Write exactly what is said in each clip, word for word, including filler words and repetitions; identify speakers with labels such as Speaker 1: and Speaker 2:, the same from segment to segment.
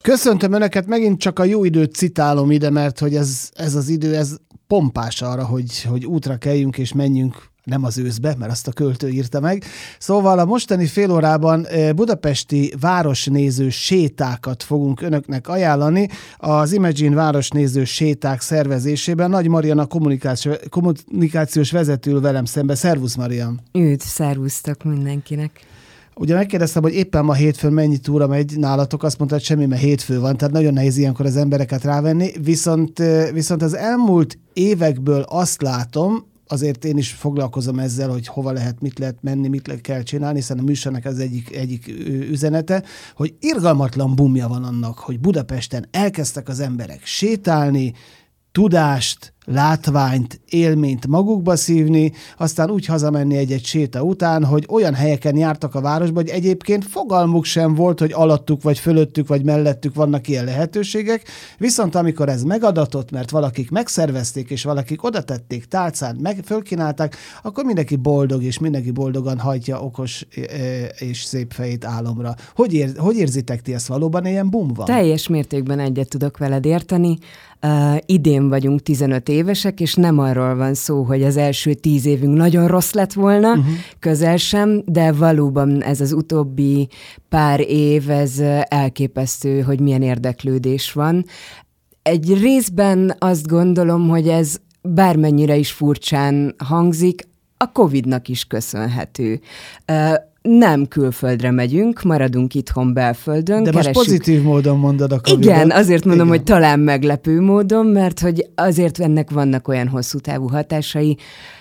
Speaker 1: Köszöntöm Önöket, megint csak a jó időt citálom ide, mert hogy ez, ez az idő, ez pompás arra, hogy, hogy útra kelljünk és menjünk, nem az őszbe, mert azt a költő írta meg. Szóval a mostani fél órában budapesti városnéző sétákat fogunk Önöknek ajánlani. Az Imagine városnéző séták szervezésében Nagy Marian a kommunikációs, kommunikációs vezető velem szembe. Szervusz, Marian!
Speaker 2: Üdv, szervusztok mindenkinek!
Speaker 1: Ugye megkérdeztem, hogy éppen ma hétfőn mennyi túra megy nálatok, azt mondta, hogy semmi, mert hétfő van, tehát nagyon nehéz ilyenkor az embereket rávenni, viszont, viszont az elmúlt évekből azt látom, azért én is foglalkozom ezzel, hogy hova lehet, mit lehet menni, mit lehet kell csinálni, hiszen a műsornak az egyik, egyik üzenete, hogy irgalmatlan bumja van annak, hogy Budapesten elkezdtek az emberek sétálni, tudást, látványt, élményt magukba szívni, aztán úgy hazamenni egy-egy séta után, hogy olyan helyeken jártak a városban, hogy egyébként fogalmuk sem volt, hogy alattuk, vagy fölöttük, vagy mellettük vannak ilyen lehetőségek, viszont amikor ez megadatott, mert valakik megszervezték, és valakik oda tették tálcán, meg fölkínálták, akkor mindenki boldog, és mindenki boldogan hajtja okos és szép fejét álomra. Hogy, ér, hogy érzitek ti ezt, valóban ilyen bum van?
Speaker 2: Teljes mértékben egyet tudok veled érteni. Uh, idén vagyunk tizenöt évesek, és nem arról van szó, hogy az első tíz évünk nagyon rossz lett volna, uh-huh. közel sem, de valóban ez az utóbbi pár év, ez elképesztő, hogy milyen érdeklődés van. Egy részben azt gondolom, hogy ez bármennyire is furcsán hangzik, a Covidnak is köszönhető. Uh, Nem külföldre megyünk, maradunk itthon belföldön.
Speaker 1: De
Speaker 2: keressük...
Speaker 1: most pozitív módon mondod a Covidot.
Speaker 2: Igen, azért mondom,
Speaker 1: Igen.
Speaker 2: hogy talán meglepő módon, mert hogy azért ennek vannak olyan hosszú távú hatásai,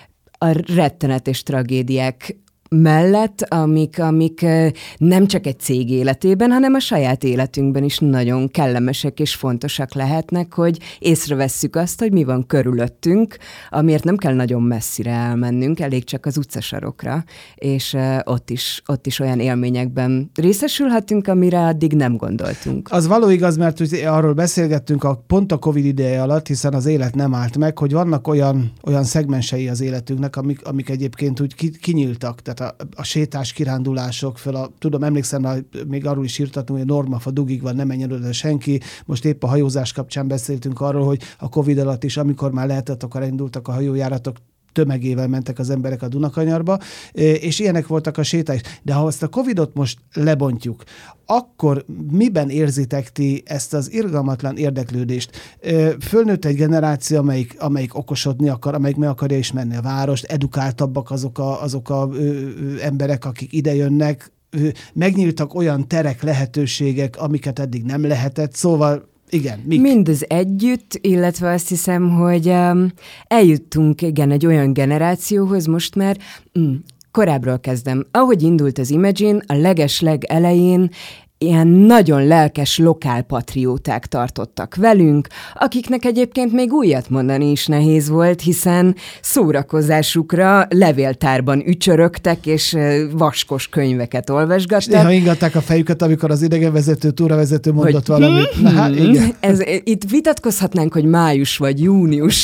Speaker 2: a rettenetes tragédiák mellett, amik, amik nem csak egy cég életében, hanem a saját életünkben is nagyon kellemesek és fontosak lehetnek, hogy észrevesszük azt, hogy mi van körülöttünk, amiért nem kell nagyon messzire elmennünk, elég csak az utcasarokra, és ott is, ott is olyan élményekben részesülhetünk, amire addig nem gondoltunk.
Speaker 1: Az való igaz, mert arról beszélgettünk a, pont a Covid ideje alatt, hiszen az élet nem állt meg, hogy vannak olyan, olyan szegmensei az életünknek, amik, amik egyébként úgy ki, kinyíltak, tehát A, a sétás, kirándulások föl, a, tudom, emlékszem, még arról is írtatunk, hogy Normafa dugig van, nem menjen oda senki. Most épp a hajózás kapcsán beszéltünk arról, hogy a Covid alatt is, amikor már lehetett, akkor indultak a hajójáratok, tömegével mentek az emberek a Dunakanyarba, és ilyenek voltak a sétás. De ha azt a Covidot most lebontjuk, akkor miben érzitek ti ezt az irgalmatlan érdeklődést? Fölnőtt egy generáció, amelyik, amelyik okosodni akar, amelyik meg akarja ismerni a várost, edukáltabbak azok a, azok a ö, ö, emberek, akik idejönnek, megnyíltak olyan terek, lehetőségek, amiket eddig nem lehetett, szóval igen, mik?
Speaker 2: Mindez együtt, illetve azt hiszem, hogy um, eljuttunk igen egy olyan generációhoz most már, mm, korábbról kezdem. Ahogy indult az Imagine, a leges-leg elején ilyen nagyon lelkes lokálpatrióták tartottak velünk, akiknek egyébként még újat mondani is nehéz volt, hiszen szórakozásukra levéltárban ücsörögtek, és vaskos könyveket olvasgattak. És
Speaker 1: néha ingatták a fejüket, amikor az idegenvezető, túravezető mondott hogy, valamit. Na, hát, igen.
Speaker 2: Ez, itt vitatkozhatnánk, hogy május vagy június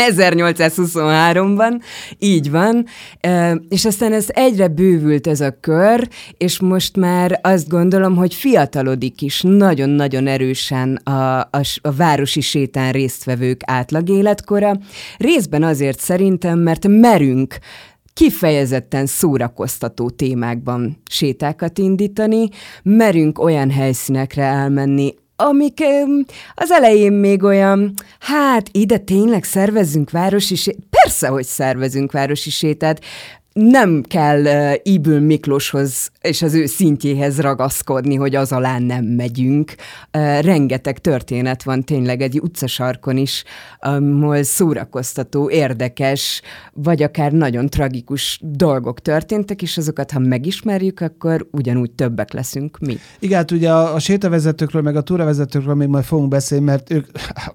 Speaker 2: ezernyolcszázhuszonháromban, így van, és aztán ez egyre bővült ez a kör, és most már azt gondolom, hogy fiatalodik is nagyon-nagyon erősen a, a, a városi sétán résztvevők átlagéletkora. Részben azért szerintem, mert merünk kifejezetten szórakoztató témákban sétákat indítani, merünk olyan helyszínekre elmenni, amik az elején még olyan, hát ide tényleg szervezzünk városi sétát. Persze, hogy szervezünk városi sétát. Nem kell uh, Ybl Miklóshoz és az ő szintjéhez ragaszkodni, hogy az alá nem megyünk. Uh, rengeteg történet van tényleg egy utcasarkon is, ahol szórakoztató, érdekes, vagy akár nagyon tragikus dolgok történtek, és azokat, ha megismerjük, akkor ugyanúgy többek leszünk mi.
Speaker 1: Igen, hát ugye a, a sétavezetőkről, meg a túravezetőkről még majd fogunk beszélni, mert ők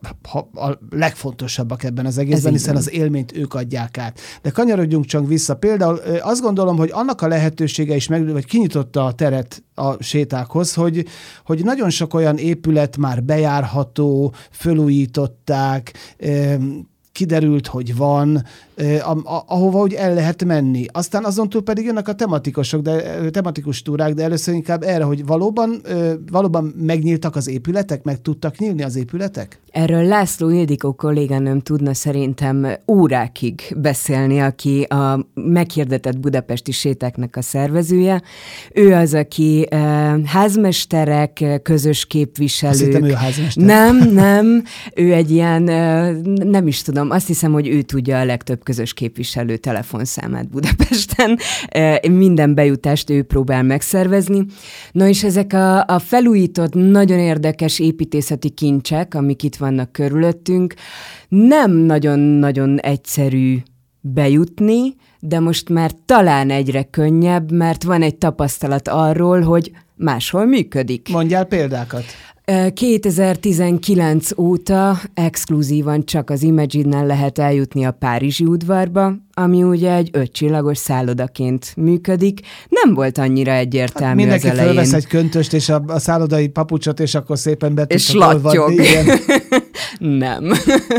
Speaker 1: a legfontosabbak ebben az egészben, hiszen az élményt ők adják át. De kanyarodjunk csak vissza. Például azt gondolom, hogy annak a lehetősége is meg, vagy kinyitotta a teret a sétákhoz, hogy, hogy nagyon sok olyan épület már bejárható, fölújították, kiderült, hogy van, ahova úgy el lehet menni. Aztán azon túl pedig jönnek a tematikusok, de, tematikus túrák, de először inkább erre, hogy valóban, valóban megnyíltak az épületek, meg tudtak nyílni az épületek?
Speaker 2: Erről László Ildikó kolléganőm tudna szerintem órákig beszélni, aki a meghirdetett budapesti sétáknak a szervezője. Ő az, aki uh, házmesterek, közös képviselők.
Speaker 1: Azt hittem, ő a házmester.
Speaker 2: Nem, nem. Ő egy ilyen, uh, nem is tudom, azt hiszem, hogy ő tudja a legtöbb közös képviselő telefonszámát Budapesten. Uh, minden bejutást ő próbál megszervezni. Na és ezek a, a felújított, nagyon érdekes építészeti kincsek, amik itt vannak körülöttünk, nem nagyon-nagyon egyszerű bejutni, de most már talán egyre könnyebb, mert van egy tapasztalat arról, hogy máshol működik.
Speaker 1: Mondjál példákat.
Speaker 2: kétezer-tizenkilenc óta exkluzívan csak az Imagine-nel lehet eljutni a Párizsi udvarba, ami ugye egy ötcsillagos szállodaként működik. Nem volt annyira egyértelmű hát
Speaker 1: mindenki
Speaker 2: az elején.
Speaker 1: Mindenki fölvesz egy köntöst és a, a szállodai papucsot, és akkor szépen be
Speaker 2: és lattyog. Nem.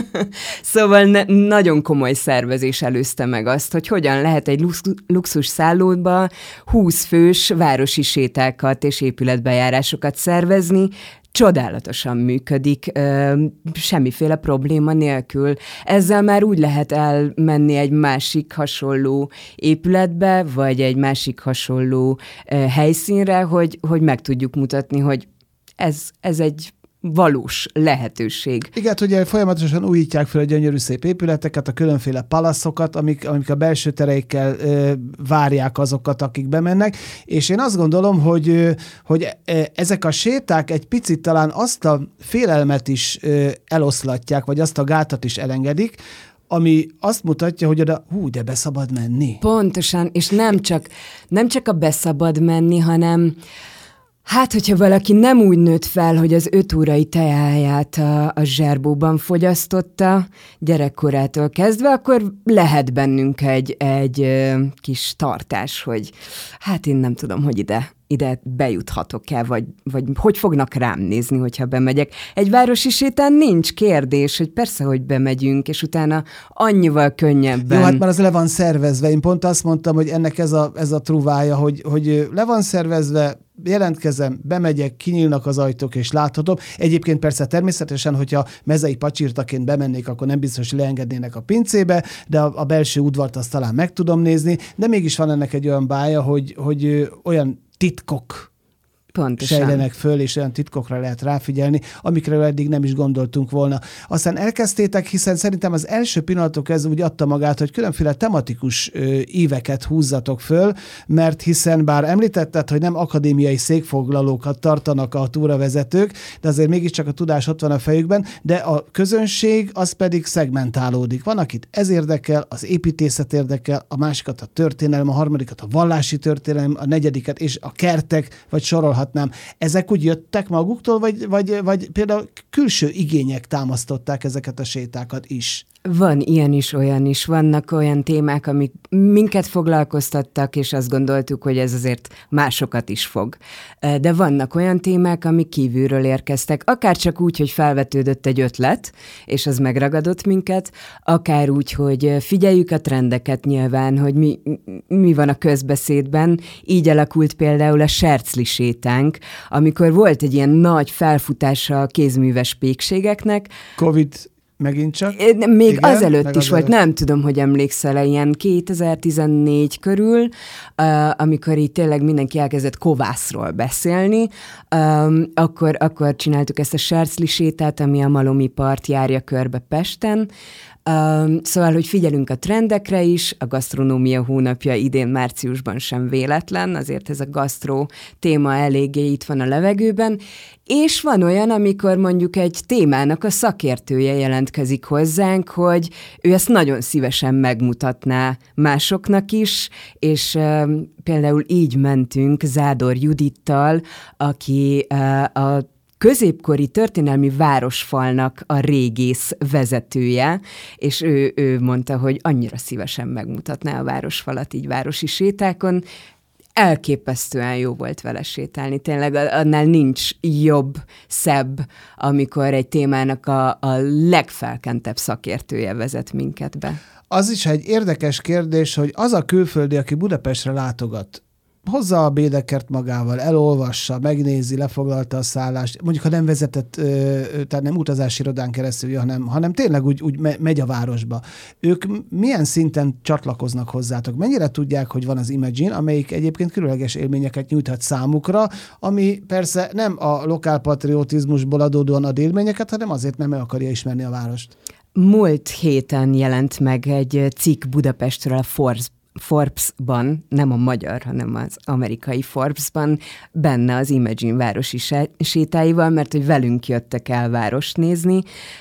Speaker 2: Szóval ne, nagyon komoly szervezés előzte meg azt, hogy hogyan lehet egy lux, luxus szállóba húsz fős városi sétákat és épületbejárásokat szervezni. Csodálatosan működik, semmiféle probléma nélkül. Ezzel már úgy lehet elmenni egy másik hasonló épületbe, vagy egy másik hasonló helyszínre, hogy, hogy meg tudjuk mutatni, hogy ez, ez egy valós lehetőség.
Speaker 1: Igen, ugye folyamatosan újítják fel a gyönyörű szép épületeket, a különféle palaszokat, amik, amik a belső tereikkel ö, várják azokat, akik bemennek, és én azt gondolom, hogy, hogy ezek a séták egy picit talán azt a félelmet is ö, eloszlatják, vagy azt a gátat is elengedik, ami azt mutatja, hogy oda, hú, de beszabad menni.
Speaker 2: Pontosan, és nem csak, nem csak a beszabad menni, hanem hát, hogyha valaki nem úgy nőtt fel, hogy az öt órai teáját a, a zserbóban fogyasztotta gyerekkorától kezdve, akkor lehet bennünk egy, egy ö, kis tartás, hogy hát én nem tudom, hogy ide, ide bejuthatok-e, vagy, vagy hogy fognak rám nézni, hogyha bemegyek. Egy városi sétán nincs kérdés, hogy persze, hogy bemegyünk, és utána annyival könnyebben.
Speaker 1: Jó, hát már az le van szervezve. Én pont azt mondtam, hogy ennek ez a, ez a truvája, hogy, hogy le van szervezve, jelentkezem, bemegyek, kinyílnak az ajtók, és láthatom. Egyébként persze természetesen, hogyha mezei pacsirtaként bemennék, akkor nem biztos, hogy leengednének a pincébe, de a, a belső udvart azt talán meg tudom nézni, de mégis van ennek egy olyan bája, hogy, hogy olyan titkok
Speaker 2: Pontosan.
Speaker 1: sejlenek föl, és olyan titkokra lehet ráfigyelni, amikre eddig nem is gondoltunk volna. Aztán elkezdtétek, hiszen szerintem az első pillanatok kezdve úgy adta magát, hogy különféle tematikus ö, íveket húzzatok föl, mert hiszen bár említetted, hogy nem akadémiai székfoglalókat tartanak a túravezetők, de azért mégiscsak a tudás ott van a fejükben, de a közönség az pedig szegmentálódik. Van, akit ez érdekel, az építészet érdekel, a másikat a történelem, a harmadikat a vallási történelem, a negyediket és a kertek, vagy sorolhat nem. Ezek úgy jöttek maguktól, vagy, vagy, vagy például külső igények támasztották ezeket a sétákat is?
Speaker 2: Van ilyen is, olyan is. Vannak olyan témák, amik minket foglalkoztattak, és azt gondoltuk, hogy ez azért másokat is fog. De vannak olyan témák, amik kívülről érkeztek, akár csak úgy, hogy felvetődött egy ötlet, és az megragadott minket, akár úgy, hogy figyeljük a trendeket nyilván, hogy mi, mi van a közbeszédben. Így alakult például a Sercli sétánk, amikor volt egy ilyen nagy felfutása a kézműves pékségeknek.
Speaker 1: Covid megint csak?
Speaker 2: Még igen, azelőtt is volt, nem tudom, hogy emlékszel-e, ilyen kétezer-tizennégy körül, uh, amikor így tényleg mindenki elkezdett kovászról beszélni, um, akkor, akkor csináltuk ezt a Sercli sétát, ami a Malomi part járja körbe Pesten. Um, szóval, hogy figyelünk a trendekre is, a gasztronómia hónapja idén márciusban sem véletlen, azért ez a gasztró téma eléggé itt van a levegőben, és van olyan, amikor mondjuk egy témának a szakértője jelentkezik hozzánk, hogy ő ezt nagyon szívesen megmutatná másoknak is, és um, például így mentünk Zádor Judittal, aki uh, a középkori történelmi városfalnak a régész vezetője, és ő, ő mondta, hogy annyira szívesen megmutatná a városfalat így városi sétákon. elképesztően jó volt vele sétálni. Tényleg annál nincs jobb, szebb, amikor egy témának a, a legfelkentebb szakértője vezet minket be.
Speaker 1: Az is egy érdekes kérdés, hogy az a külföldi, aki Budapestre látogat, hozza a Bédekert magával, elolvassa, megnézi, lefoglalta a szállást, mondjuk ha nem vezetett, tehát nem utazási irodán keresztül, hanem, hanem tényleg úgy, úgy megy a városba. Ők milyen szinten csatlakoznak hozzátok? Mennyire tudják, hogy van az Imagine, amelyik egyébként különleges élményeket nyújthat számukra, ami persze nem a lokálpatriotizmusból adódóan ad élményeket, hanem azért nem meg akarja ismerni a várost.
Speaker 2: Múlt héten jelent meg egy cikk Budapestről a Forbes Forbes-ban, nem a magyar, hanem az amerikai Forbes-ban, benne az Imagine városi sétáival, mert hogy velünk jöttek el várost nézni,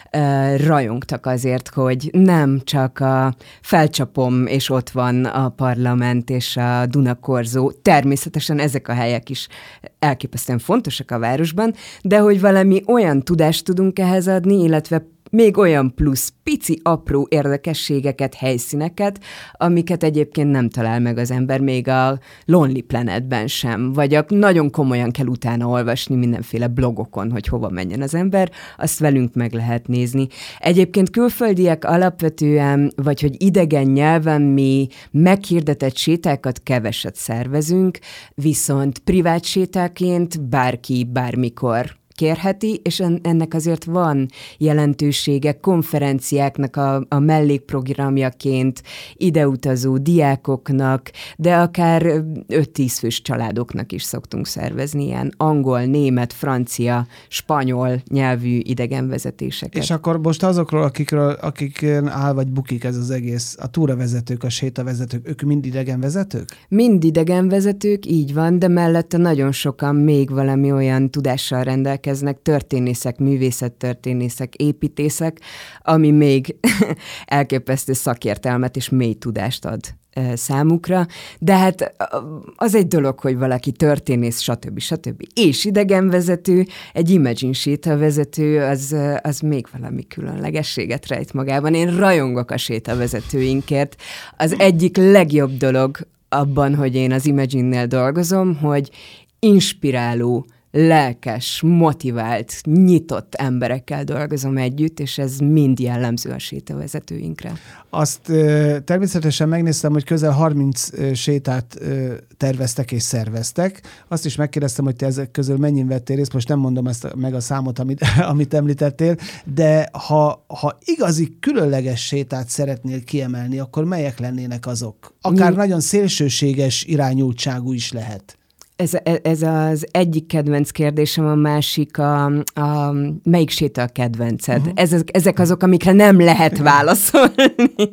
Speaker 2: rajongtak azért, hogy nem csak a felcsapom, és ott van a parlament és a Dunakorzó, természetesen ezek a helyek is elképesztően fontosak a városban, de hogy valami olyan tudást tudunk ehhez adni, illetve még olyan plusz pici, apró érdekességeket, helyszíneket, amiket egyébként nem talál meg az ember még a Lonely Planetben sem, vagy a, nagyon komolyan kell utána olvasni mindenféle blogokon, hogy hova menjen az ember, azt velünk meg lehet nézni. Egyébként külföldiek alapvetően, vagy hogy idegen nyelven mi meghirdetett sétákat keveset szervezünk, viszont privát sétáként bárki bármikor kérheti, és ennek azért van jelentősége konferenciáknak a, a mellékprogramjaként, ideutazó diákoknak, de akár öt-tíz fős családoknak is szoktunk szervezni ilyen angol, német, francia, spanyol nyelvű idegenvezetéseket.
Speaker 1: És akkor most azokról, akikről, akiken áll vagy bukik ez az egész, a túravezetők, a sétavezetők, ők mind idegenvezetők?
Speaker 2: Mind idegenvezetők, így van, de mellette nagyon sokan még valami olyan tudással rendelkeznek, történészek, művészettörténészek, építészek, ami még elképesztő szakértelmet és mély tudást ad számukra, de hát az egy dolog, hogy valaki történész, stb. stb. És idegenvezető, egy Imagine sétavezető, az, az még valami különlegességet rejt magában. Én rajongok a sétavezetőinkért. Az egyik legjobb dolog abban, hogy én az Imagine-nél dolgozom, hogy inspiráló, lelkes, motivált, nyitott emberekkel dolgozom együtt, és ez mind jellemző a sétavezetőinkre.
Speaker 1: Azt e, természetesen megnéztem, hogy közel harminc e, sétát e, terveztek és szerveztek. Azt is megkérdeztem, hogy te ezek közül mennyin vettél részt, most nem mondom ezt meg a számot, amit, amit említettél, de ha, ha igazi különleges sétát szeretnél kiemelni, akkor melyek lennének azok? Akár Mi? nagyon szélsőséges irányultságú is lehet.
Speaker 2: Ez, ez az egyik kedvenc kérdésem, a másik a, a melyik séta a kedvenced? Uh-huh. Ez, ezek azok, amikre nem lehet válaszolni.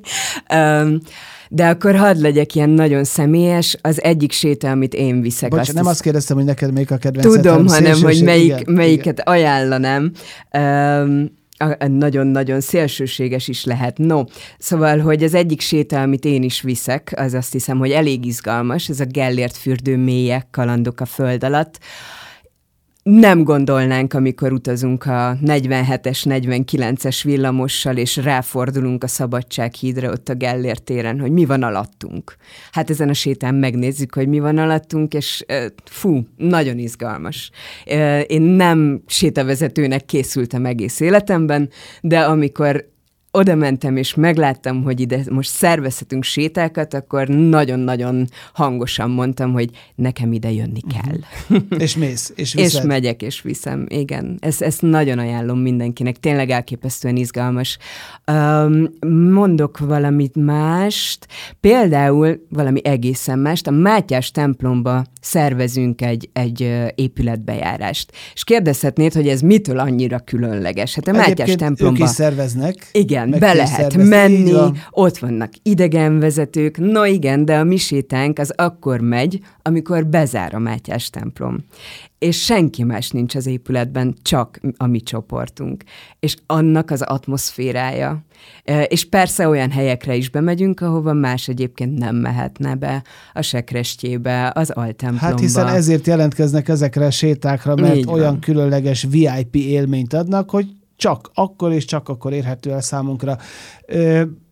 Speaker 2: De akkor hadd legyek ilyen nagyon személyes, az egyik séta, amit én viszek.
Speaker 1: Bocs,
Speaker 2: azt
Speaker 1: nem azt kérdeztem, hogy neked melyik a kedvenced.
Speaker 2: Tudom, hanem, hogy melyik,
Speaker 1: igen,
Speaker 2: melyiket
Speaker 1: igen.
Speaker 2: ajánlanám. Um, nagyon-nagyon szélsőséges is lehet. No, szóval, hogy az egyik séta, amit én is viszek, az azt hiszem, hogy elég izgalmas, ez a Gellért fürdő mélyek, kalandok a föld alatt. Nem gondolnánk, amikor utazunk a negyvenhetes, negyvenkilences villamossal, és ráfordulunk a Szabadsághídra ott a Gellért téren, hogy mi van alattunk. Hát ezen a sétán megnézzük, hogy mi van alattunk, és fú, nagyon izgalmas. Én nem sétavezetőnek készültem egész életemben, de amikor oda mentem, és megláttam, hogy ide most szervezhetünk sétákat, akkor nagyon-nagyon hangosan mondtam, hogy nekem ide jönni kell.
Speaker 1: Uh-huh. És mész, és viszed.
Speaker 2: És megyek, és viszem, igen. Ezt, ezt nagyon ajánlom mindenkinek, tényleg elképesztően izgalmas. Um, mondok valamit mást, például valami egészen mást, a Mátyás templomba szervezünk egy, egy épületbejárást. És kérdezhetnéd, hogy ez mitől annyira különleges? Hát a Mátyás
Speaker 1: Egyébként
Speaker 2: templomba...
Speaker 1: ők is szerveznek.
Speaker 2: Igen, be lehet menni, ott vannak idegenvezetők, no igen, de a mi sétánk az akkor megy, amikor bezár a Mátyás templom. És senki más nincs az épületben, csak a mi csoportunk. És annak az atmoszférája. És persze olyan helyekre is bemegyünk, ahova más egyébként nem mehetne be, a Sekrestjébe, az Altemplomba.
Speaker 1: Hát hiszen ezért jelentkeznek ezekre a sétákra, mert így olyan van. Különleges vé i pé élményt adnak, hogy csak akkor és csak akkor érhető el számunkra. Ö,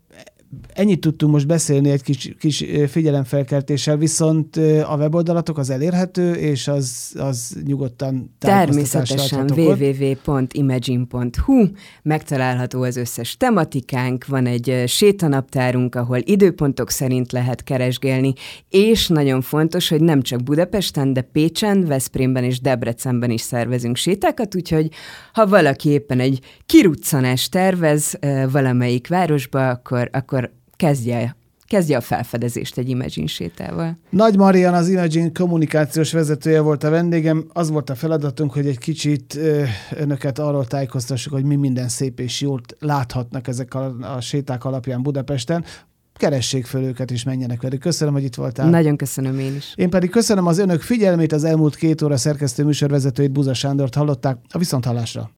Speaker 1: ennyit tudtunk most beszélni egy kis, kis figyelemfelkeltéssel, viszont a weboldalatok az elérhető, és az, az nyugodtan
Speaker 2: természetesen double-u double-u double-u pont imagine pont hu, megtalálható az összes tematikánk, van egy sétanaptárunk, ahol időpontok szerint lehet keresgélni, és nagyon fontos, hogy nem csak Budapesten, de Pécsen, Veszprémben és Debrecenben is szervezünk sétákat, úgyhogy ha valaki éppen egy kiruccanást tervez valamelyik városba, akkor, akkor kezdje, kezdje a felfedezést egy Imagine sétával.
Speaker 1: Nagy Marian, az Imagine kommunikációs vezetője volt a vendégem. Az volt a feladatunk, hogy egy kicsit önöket arról tájékoztassuk, hogy mi minden szép és jól láthatnak ezek a, a séták alapján Budapesten. Keressék föl őket, és menjenek velük. Köszönöm, hogy itt voltál.
Speaker 2: Nagyon köszönöm én is.
Speaker 1: Én pedig köszönöm az önök figyelmét, az elmúlt két óra szerkesztő műsorvezetőit, Buza Sándort hallották. A viszonthallásra.